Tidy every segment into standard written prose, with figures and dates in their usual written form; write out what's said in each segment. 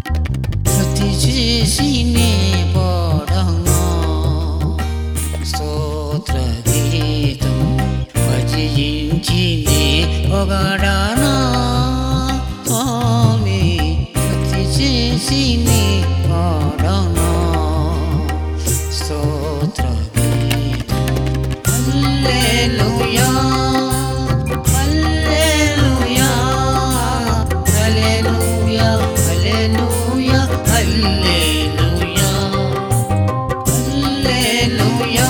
స్తుతి చేసి నే పాడనా స్తోత్ర గీతం భజించి నే పొగడనా స్వామి స్తుతి చేసి నే పాడనా స్తోత్ర గీతం హల్లెలూయా హల్లెలూయా హల్లెలూయా హల్లెలూయా హల్లెలూయా హల్లెలూయా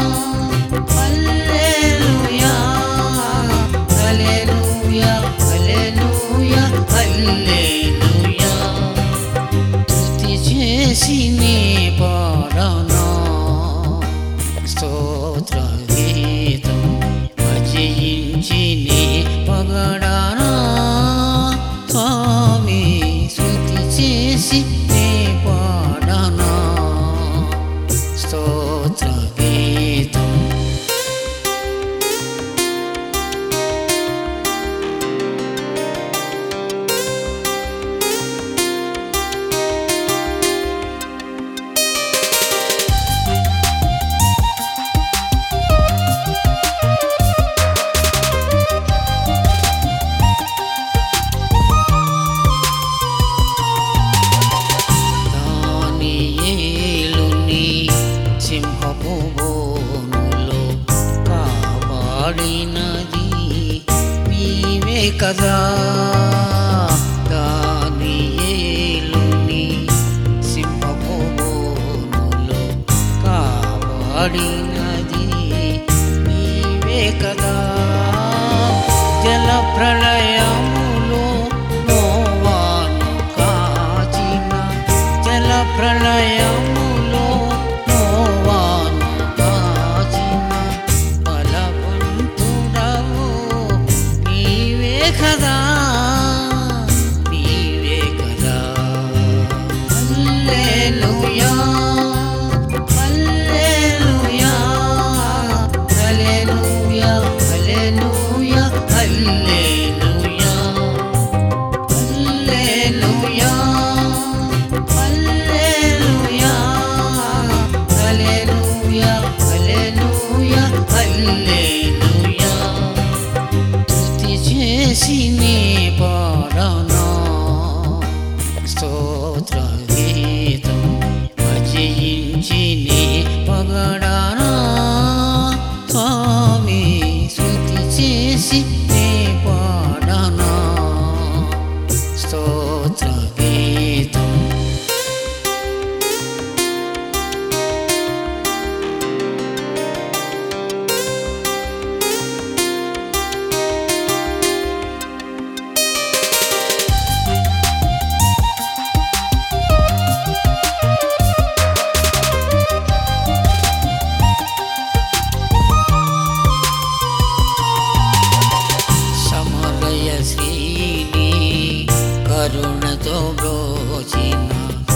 హల్లెలూయా హల్లెలూయా హల్లెలూయా హల్లెలూయా స్తుతి చేసి నే పాడనా స్తోత్ర గీతం భజించి నే పొగడనా స్వామి స్తుతి చేసి నే పాడనా స్తోత్ర గీతం దానియేలుని సింహపు బోనులో కాపాడినది నీవే కదా దానియేలుని సింహపు బోనులో కాపాడినది నీవే కదా జల ప్రళయములో నోవాను కాచిన జల ప్రళయములో నోవాను కాచిన బలవంతుడవు నీవే కదా నీవే కదా హల్లెలూయా హల్లెలూయా హల్లెలూయా హల్లెలూయా హల్లెలూయా హల్లెలూయా హల్లెలూయా హల్లెలూయా హల్లెలూయా హల్లెలూయా స్తుతి చేసి నే పాడనా స్తోత్ర గీతం భజించి నే పొగడనా స్వామి స్తుతి చేసి నే పాడనా స్తోత్ర గీతం సమరయ శ్రీని కరుణతో బ్రోచిన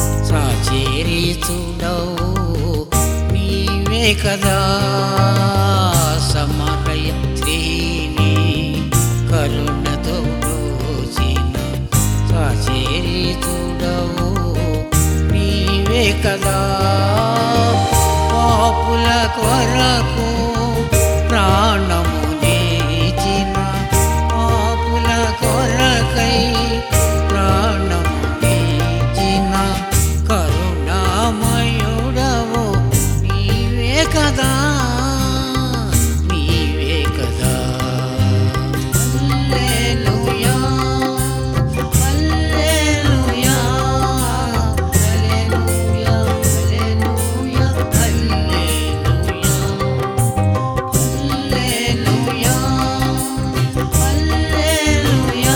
సాచేరితుడవు నీవే కదా సమరయ శ్రీని కరుణతో బ్రోచిన సాచేరితుడవు నీవే కదా పాపుల కొరకు ప్రాణము నీచిన పాపుల కొరకై ప్రాణము నీచిన కరుణామయుడవు నీవే కదా నీవే కదా హల్లెలూయా హల్లెలూయా హల్లెలూయా హల్లెలూయా హల్లెలూయా హల్లెలూయా హల్లెలూయా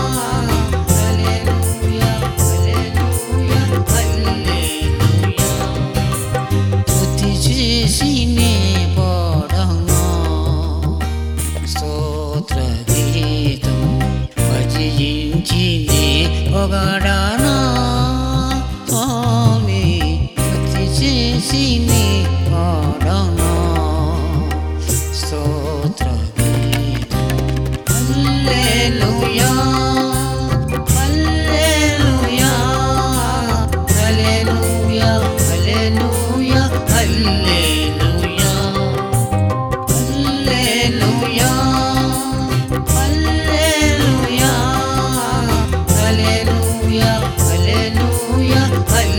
హల్లెలూయా హల్లెలూయా హల్లెలూయా స్తుతి చేసి నే పాడనా స్తోత్ర గీతం భజించి నే పొగడనా స్వామి స్తుతి చేసి నే పాడనా స్తోత్ర గీతం హల్లెలూయా హల్లెలూయా హల్లెలూయా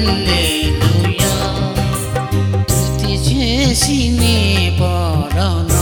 హల్లెలూయా స్తుతి చేసి నే పాడనా